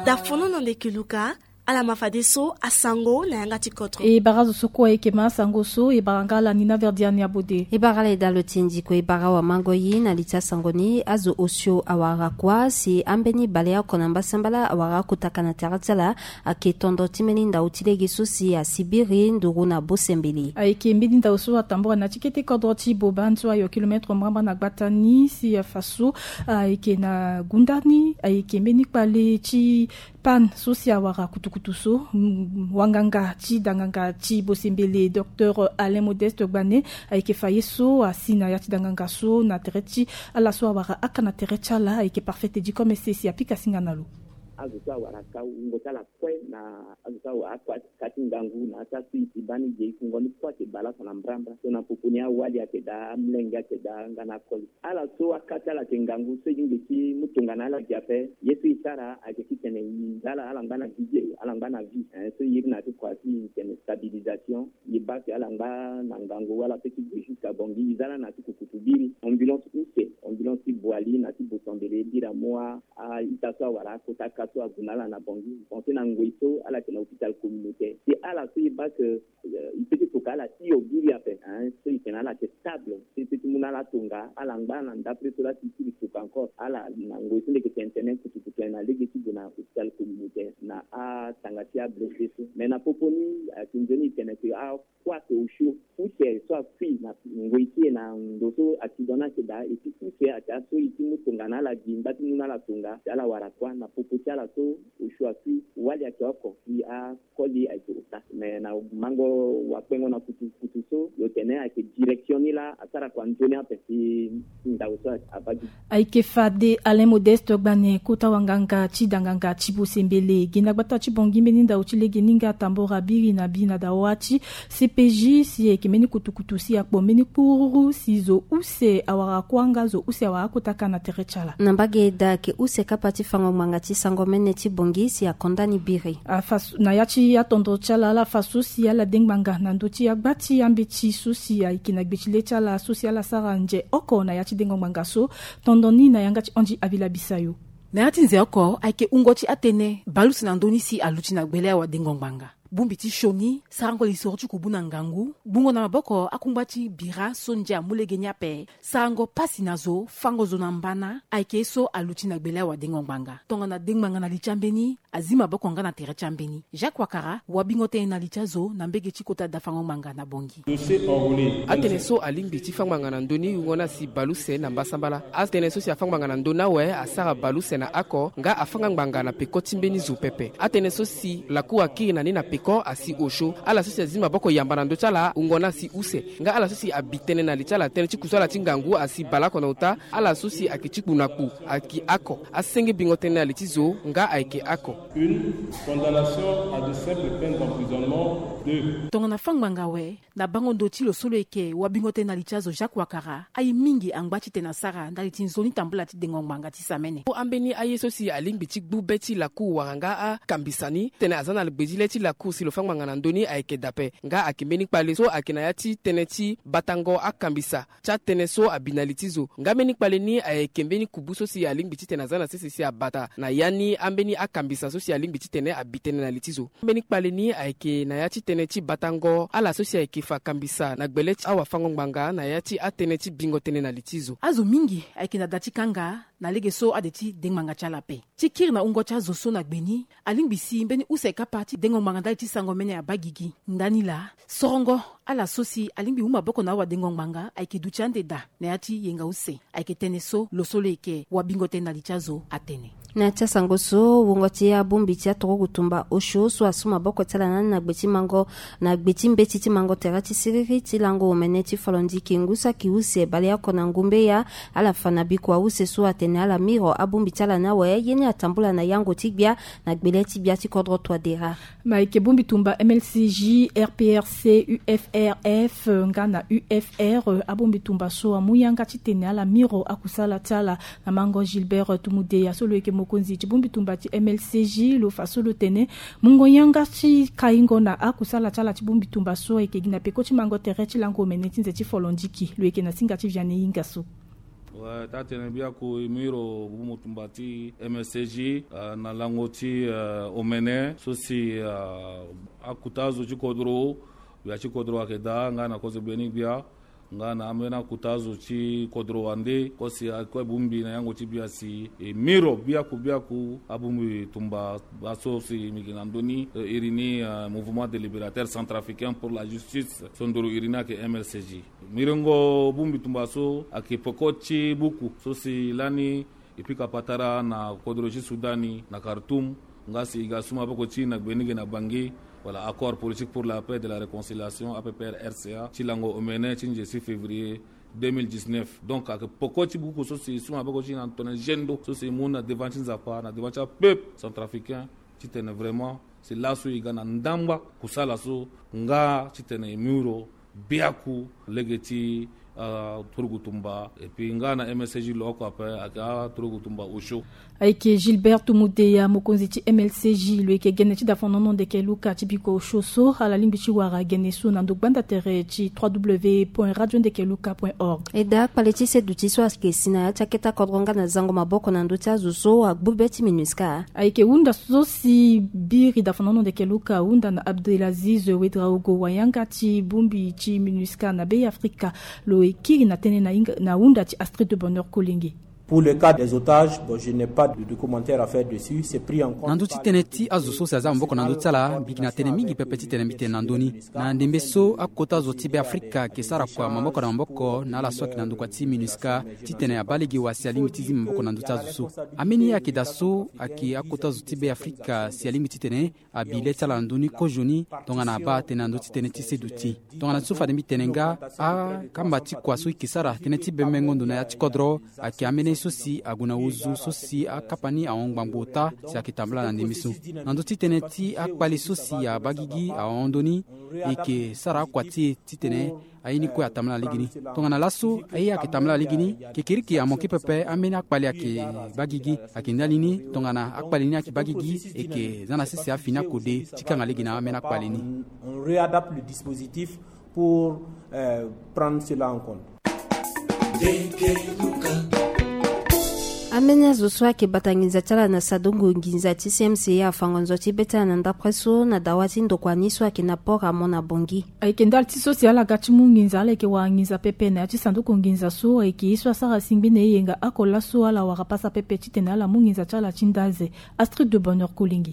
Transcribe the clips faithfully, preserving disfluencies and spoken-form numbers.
dafono no lekiluka ala mafadeso asango na yanga tikotro e barazo soko e kema sango so e barangala nina verdiani abode e barale dalo tindiko e barawa mangoyi na lita sangoni azo osio awara kwa si ambeni balea konamba sambala awara kutakana taratala ake tondo timeninda utilege sosi ya sibiri nduru na bosembeli a eke mbinda oso atambora na tikete kodroti bobanzo ayo kilometro mwamba na gbatani si ya faso a eke na gundani a eke mbeni pale chi pan sosi awara kutukutuso wanganga chi danganga chi bosembele docteur Alain Modeste Gbane aike fayeso asina yati danganga so na terechi ala so awara akana terecha la aike parfaite di comme c'est apika singanalo azuka waraka ngotala kwe na azuka wa kwa kati ngangu na tatu ibani je kungoni kwa ke bala sana mbramba tuna pupunia wali akeda mlenga akeda ngana koli ala so akata la ngangu so yingi ki mutungana la jape yesu isara akikitene ndala ala ngana dije ala ngana vi so yirna kwa si kene stabilisation yibaki ala ngana ngangu wala petit jusqu'à bongi izala na tukutubiri ambulance use ambulance boali na tibotondele dira moi a itaso wala kotaka so agunala na bongi pensez na ngoito ala ke na hôpital communautaire c'est ala so yeba que il peut que kala ti obiri ape hein so ikena la stable c'est petit munala tonga ala ngana d'après cela si tu peux encore ala na ngoito de que internet que tu peux na lege ti na hôpital communautaire na a tangatia blessé mais na poponi kinjoni kena que a quoi que au chaud ou c'est soit fille na ngoiti na ndoto akidona ke da et puis c'est ata so iti mutonga na la gimba ti munala tonga ala wara kwa na popoti ala so ushuafi wali akioko ki a koli aikuta me na mango wakwengo na kutu kutuso yotene ake directioni la asara kwa ntoni apesi ndauso abadi aike fade Alain Modeste Gbane kota wanganga chi danganga chi bosembele gina gbata chi bongi meninda uchile geninga tambora biri na bina dawachi C P J si ekemeni kutukutu si akbo meni kuru sizo use awara kwanga zo use awara kotaka na terechala nambage da ke use kapati fango mangati sango meneti bongi si akondani biri afas na yachi ya tondo chala la faso si ya la dengmanga na ndoti agbati ambechi susi ya ikina gbechile chala social sara nje oko na yachi dengmanga so tondoni na yangati onji avila bisayo na yati nze oko aike ungochi atene balusi na ndoni si aluchi na gbele wa dengmanga bumbiti shoni sarango lisortu kubuna ngangu bungo na maboko akumbati bira sonja mulegenya pe sarango pasi nazo fango zona mbana aike so aluti na gbele wa dengongbanga tonga na dengmanga na lichambeni azima boko ngana tere chambeni Jacques Wakara wabingote na lichazo na mbege chikota da fango manga na bongi atene so alimbi ti fango manga na ndoni ngona si baluse na mbasambala atene so si fango manga na ndona we asara baluse na ako nga afanga manga na pekoti mbeni zu pepe atene so si lakuwa kiri na nina ko asi osho ala sosi azima boko yambana ndo chala ungona si use nga ala sosi abitene na lichala tene chikusala tingangu asi balako na uta ala sosi akichikunaku aki ako asenge bingotene na litizo nga aike ako une condamnation à de simples peines d'emprisonnement de tongana fangmanga we na bango ndoti lo solo eke wabingote na lichazo Jacques Wakara ai mingi angbachi tena sara ndali tinzoni tambula ti dengongmanga ti samene o ambeni aye sosi alimbi chigbu beti la ku waranga a kambisani tene azana lebejile ti la ku si lo fangmanga na ndoni aike dape nga akimeni pale so akinayati teneti batango akambisa cha tene so abinalitizo nga meni pale ni aike mbeni kubuso si alimbi ti tena zana sisi si abata na yani ambeni akambisa so si alimbi ti tene abitene na litizo mbeni pale ni aike na yati teneti batango ala so si aike fa kambisa na gbeleti awa fangongmanga na yati ateneti bingo tene na litizo azo mingi aike na dati kanga na lege so adeti dengmanga chala pe tikir na ungo cha zo so na gbeni alimbisi mbeni useka parti dengongmanga dali ti sango mene ya bagigi ndani la sorongo ala sosi alimbi uma boko na wa dengongmanga aike duchande da na yati yenga use aike tene so losolo eke wabingote na lichazo atene na tia sango so wongoti ya bumbi tia toko kutumba osho so asuma boko tala nani na gbeti mango na gbeti mbeti ti mango terati siriri ti lango omeneti falondi kingusa kiuse bale yako na ngumbe ya ala fana bikwa use so atene ala miro abumbi tala na we yeni atambula na yango tigbia na gbele tibia ti kodro toa dera maike bumbi tumba M L C J R P R C U F R F ngana U F R abumbi tumba so amuyanga ti tene ala miro akusala tala na mango Gilbert Tumude ya solo eke konzi chibumbi tumbati M L C J lo fasolo tene mungo yanga chi kaingo na akusala chala chibumbi tumbaso eke gina peko chimango terechi lango meneti nze chi folondiki lo eke na singa chi vyane yinga so Ouais, tatene bia ku imiro bumutumbati M S C G uh, na langoti uh, omene sosi uh, akutazo chikodro bia chikodro akeda ngana koze beni bia ngana amena kutazo chi kodro wande kosi akwa bumbi na yango tibia si e miro bia ku bia ku abumbi tumba baso si miginandoni uh, irini uh, mouvement de libérateur centrafricain pour la justice sondoro irina ke M L C G mirongo bumbi tumbaso akipokochi buku sosi lani ipika patara na kodro chi Sudani na Khartoum ngasi igasuma boko chi na benige na bangi voilà, accord politique pour la paix et de la réconciliation, A P P R C A, Chilango Omene, Chinje six février deux mille dix-neuf. Donc, avec Pokochi Boukou, c'est souvent avec Pokochi Antonin Gendo, c'est mon devant Chinzapa, devant le peuple centrafricain, c'était vraiment, c'est là où il y a un ndamba, pour ça, là où il y a un muro, biaku, legeti, Turugutumba, et puis il y a un M S C J loko après, avec Turugutumba Osho. Aike Gilbert Mudeya Mokonziti M L C J le ke geneti da fonono de keluka tibiko shoso ala limbichi wara genesu na ndokbanda terechi w w w point radio de keluka point org. Eda paleti se duti so aske sina chaketa kodronga na zango maboko na ndotia zuso agbubeti minuska. Aike unda so si biri da fonono de keluka unda na Abdelaziz Wedraogo wayanga ti bumbi ti minuska na Bay Africa lo ekiri na tene na, inga, na unda ti Astrid de Bonheur Kolingi. Pour le cas des otages, bon, je n'ai pas de, de commentaires à faire dessus. C'est pris en compte. Nanduti teneti azuso saza mboko nandutala bikina tenemingi pepeti tenemite nandoni na ndembeso akota zoti be Afrika kesara kwa mamboko na mboko na la swaki nandukwa ti minuska titene abaligi wasi alimitizi mboko nanduta azuso ameni akidaso aki akota zoti be Afrika si alimititene abile tala ndoni kojoni tongana ba tenanduti teneti seduti tongana tsufa demi tenenga a kambati kwa so kisara teneti bemengo ndona ya chikodro aki amene sosi aguna uzu sosi akapani aongbambota si akitambla na ndemiso nanduti teneti akpali sosi ya bagigi aondoni eke sara kwati titene aini ko atamla ligini tongana laso ayi akitamla ligini kekiriki amoki pepe amena akpali ake bagigi akindalini tongana akpali ni ake bagigi eke zana sisi afina kode tikanga ligina amena akpali ni on réadapte le dispositif pour euh, prendre cela en compte. Amenya zoswa ke batangiza chala na sadongo nginza ti C M C ya fangonzo ti beta na ndapreso na dawati ndokwani swa ke na pora mona bongi aike ndal ti social agati munginza ale ke wangiza pepe na ti sanduku nginza so aike iswa sara singbi ne yenga akola so ala wara pasa pepe ti tenala munginza chala chindaze Astrid de Bonheur Kolingi.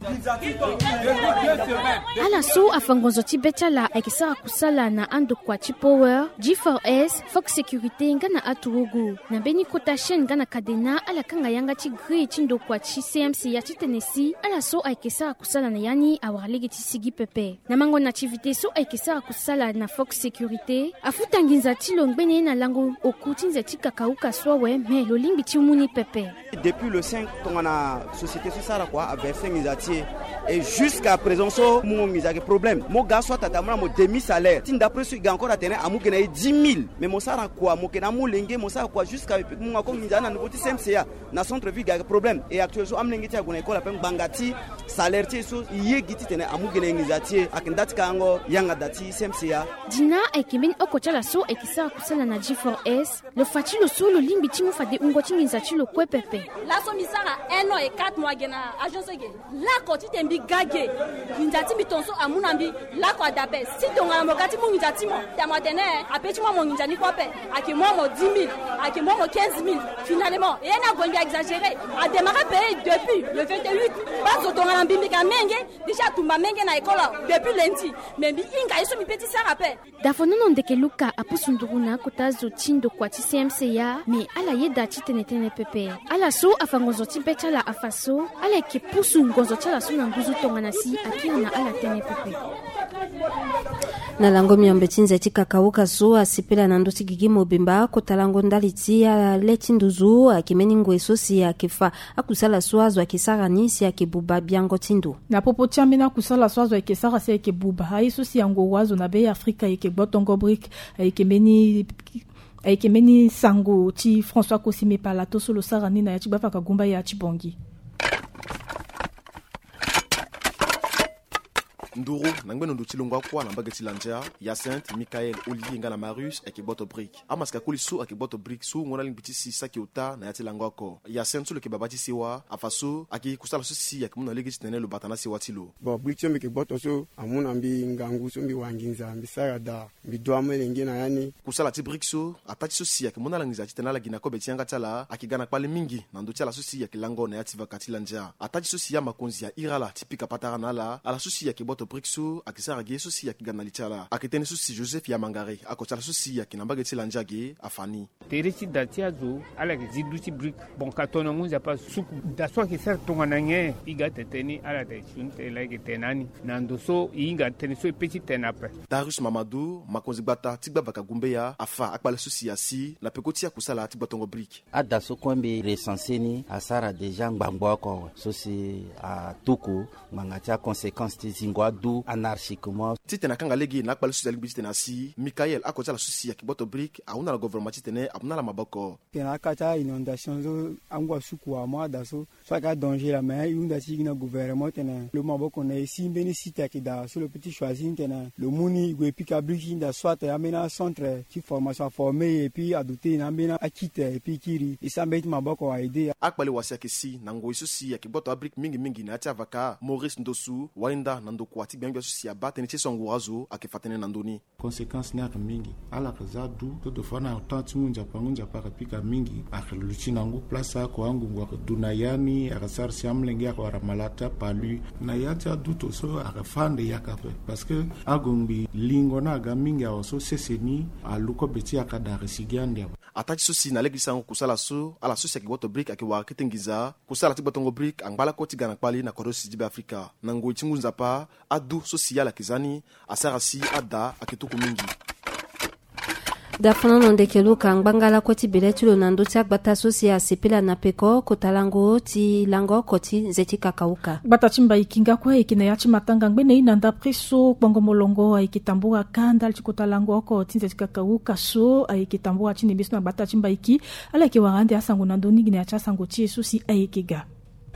Ala so afangonzo ti betala ekisa kusala na ando kwa chi power G four S Fox Security ngana aturugu na beni kota shen ngana kadena ala kanga yanga ti gri chindo kwa chi C M C ya ti Tennessee ala so ekisa kusala na yani awalege ti sigi pepe na mango na activité so ekisa kusala na Fox Security afuta nginza ti longbene na lango okutinze ti kakauka swawe me lo limbi ti muni pepe depuis le cinq tongana société sociale quoi a versé ngizati et jusqu'à présent so mon misaki problème mon gars soit tatamla mon demi salaire tin d'après ce gars encore à tenir amu gena dix mille mais mon sara quoi mon kena mu lenge mon sara quoi jusqu'à mon ko ngizana na petit C M C A na centre ville gars problème et actuellement so amlenge ti agona école apen bangati salaire ti so ye giti tenir amu gena ngizati akindati kango yanga dati C M C A dina ekimeni okochala so ekisa kusala na G four S le fatilo so lo limbi ti mu fade ungoti ngizati lo kwepepe la so misara un an et quatre mois gena agence ge la koti tembi gage ngizati mitonso amunambi la kwa dabe si tonga mokati mu ngizati mo tamatene apeti mo mo ngizani kwape aki mo mo dix mille aki mo mo quinze mille finalement et na gonga exagéré a démarré payer depuis le vingt-huit bazo tonga mbimbi ka menge déjà tumba menge na école depuis lundi mais bi inga iso mi petit sara pe dafonono ndeke luka apusunduruna kotazo tindo kwa ti C M C ya mais ala yeda ti tenetene pepe ala so afangozo ti betala afaso ala ke pusu ngonzo chala so na nguzu tonga na si akina na ala tene pepe na lango miambe tinze ti kakauka so asipela na ndosi gigi mobimba kotalango ndali ti ya leti nduzu akimeni ngwe sosi akifa akusala swazo akisara nisi akibuba biango tindu na popo tiambe na kusala swazo akisara se akibuba hai sosi yango wazo na Bay Africa yake botongo brick akimeni akimeni sango ti François Kosime Palato solo sarani na ya ti bafaka gumba ya ti bongi nduru nangbe ndo chilongwa kwa nambage chilanja Hyacinthe Michael Olivier ngana Marius ekiboto brick amaska kulisu akiboto brick su ngona limbiti sisa kiuta na yatilangwa ko Hyacinthe su le kebabati siwa afaso aki kusala su si yakimuna legi tene lo batana siwa tilo bo brick so mikiboto so amuna mbi ngangu so mbi wanginza mbi sarada mbi doamele ngena yani kusala ti brick so atati su si yakimuna langiza tena la gina ko betianga tala akigana kwale mingi na ndo tala su si yakilango na yativa katilanja atati su si ya makonzi ya irala tipika patara nala ala su si yakiboto brick so akisara ge su si yakigana litala akitene su si Joseph ya mangare akotala su si yakinambage tilanja ge afani teresi datiazo ala ke ziduti brick bon katona ngunza pa suku da so ke ser tongananye iga teteni ala te chunte la ke tenani nando so inga teni so petit tenape Darius Mamadou makonzi bata tigba bakagumbeya afa akbala su si asi la pekoti ya kusala tigba tongo brick ada so kwambe recenseni asara deja ngbangbo ko so si a tuku mangatia conséquences tizingwa du anarchiquement titena kanga legi na akbala su zalibiti tenasi Michael akotala su si ya kiboto brick auna la gouvernement titene abuna la maboko tena kata inondation zo angwa suku amwa da so so ka danger la mais yunda si na gouvernement tena le maboko na ici mbeni site ki da sur le petit choisi tena le muni go epika brick da soit amena centre qui formation formée et puis adouter na mbena akite et puis kiri isambeti maboko wa idea akbali wasia kesi nango isu si ya kiboto brick mingi mingi na tia vaka Maurice Ndosu wainda nando kwati bengwa su si ya bateni ti songurazo akifatene nandoni conséquence na mingi ala kazadu to fana tanti munja pangunja para pika mingi akhiluchi nangu place ko angu ngwa dunayani akasar siamlenge akwa malata palu na yata duto so akafande yakape parce que agombi lingo na ga mingi aso seseni aluko beti akadare sigiande atati sosi na legi sango kusala so ala sosi akiboto brick akiwa kitengiza kusala tibotongo brick angbala koti gana kwali na korosi jibe Afrika nango itingunza pa adu sosi yala kizani asara si ada akituku mingi dafana nondekelo kangbangala koti biletulo nando tia bata sosia sepela na peko kotalango ti lango koti zeti kakauka bata chimba ikinga kwa ikina yachi matanga ngbene inanda preso bongo molongo aikitambua kanda chikotalango ko ti zeti kakauka so aikitambua chini biso na bata chimba iki ala ke warande asango nando nigine acha sango ti sosi aikiga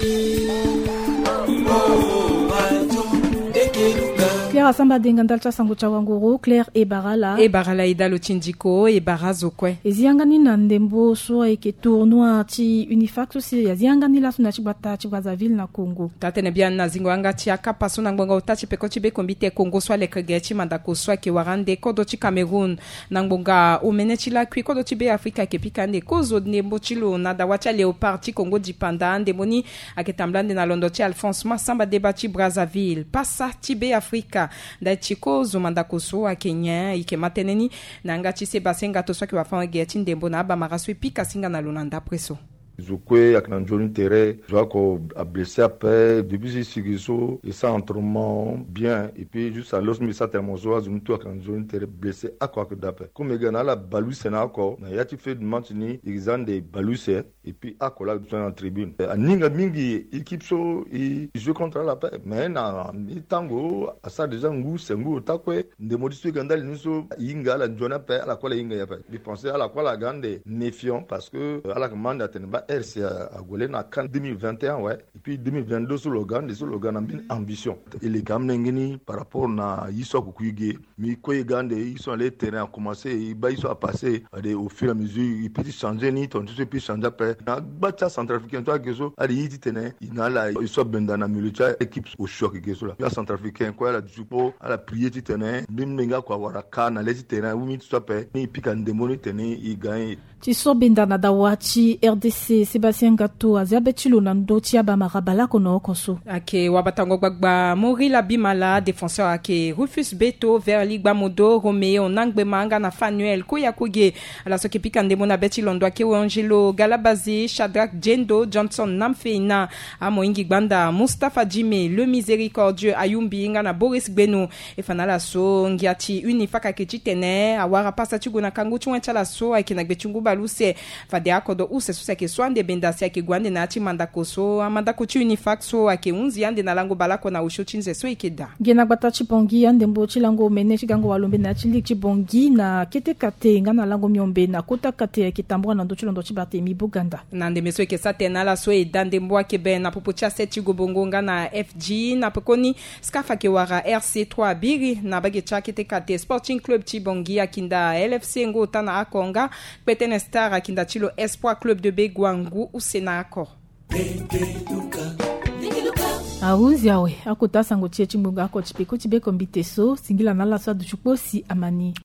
Claire Asamba dengandal cha sango cha wanguru Claire e barala e barala idalo tindiko e barazo kwe eziangani na ndembo so eke tournoi ti Unifax si yaziangani la suna chibata chi Brazzaville na Congo tatene bien na zingo anga ti akapa so na ngbonga utachi peko ti be kombite Congo so le kege ti mandako so ke warande kodo ti Cameroun na ngbonga omene ti la kwi kodo ti be Afrika ke pikande kozo ndembo ti lo na dawacha Léopard ti Congo di panda ndemoni aketamblande na londo ti Alphonse Massamba deba ti Brazzaville passa ti be Afrika da chiko zumandako so a Kenya ike mateneni na ngati Sebasenga to so ki wafan geti ndembo na ba maraso pika singa na lonanda preso Zukwe akina njoni tere, je vois qu'on a blessé après, depuis ce sigiso, et ça entraînement bien, et puis juste à l'os, mais ça tellement zoa, je me trouve akina njoni tere blessé à quoi que d'après. Comme les gars, na la baluse na encore, na yati fait de mantini, ils ont des baluses, et puis à quoi là, en tribune. A ninga mingi, équipe so, ils jouent contre la paix, mais na, ni tango, à ça déjà ngou, c'est ngou, takwe, des modistes gandal, nous so, inga, la njona paix, à la quoi la inga yapa. Ils pensaient à la quoi la grande méfiant, parce que, à la commande, à teneba, R C A à Golé na CAN deux mille vingt et un ouais et puis deux mille vingt-deux sur le Gan sur le Gan ambine ambition et les gamnengini par rapport na yiso kukuige mi koy gande ils sont les terrains a commencé ils ba ils sont à passer au fur et à mesure ils peuvent changer ni ton tout peut changer après na bacha centrafricain toi que so ali yiti tene ina la ils sont bendana militaire équipe au choc que so la centrafricain quoi la jupo à la prier ti tene bimmenga kwa wara kana les terrains où mi soit pe ni pikande moni tene il gagne ti so bendana dawachi R D C Sébastien Gato azabetilo na ndoti aba marabala kono konso ake wabatango gbagba Mori la bimala défenseur ake Rufus Beto vers Ligba Modo Romeo Nangbe Manga na Fanuel Koyakoge ala soki pikande mona betilo ndo ake Angelo Galabazi Shadrack Jendo Johnson Namfeina Amoingi Gbanda Mustafa Jime Le Miséricordieux Ayumbi ngana Boris Gbeno e fanala so ngiati Unifaka ke titene awara pasa tugo na kangu chwa chala so ake na gbechungu baluse fade akodo use so ke so ande bendasi ake gwande na ati mandako so amandako ti unifac so ake unzi ande na lango balako na usho chinze so ikeda gena gbata chibongi ande mbo chilango mene chigango walombe na chili chibongi na kete kate ngana lango miombe na kota kate kitambwa na ndochilo ndo chibate mi buganda na nde meso ke satena la so edande mbo ake ben na popo cha seti gobongo ngana F G na pekoni skafa ke wara R C trois biri na bage cha kete kate Sporting Club Chibongi akinda L F C ngo tana akonga petene star akinda chilo Espoir Club de Begwangu usena ako auzi awe akota sango tie chimbunga ako chipeko chibeko mbiteso singila nala swa duchukosi amani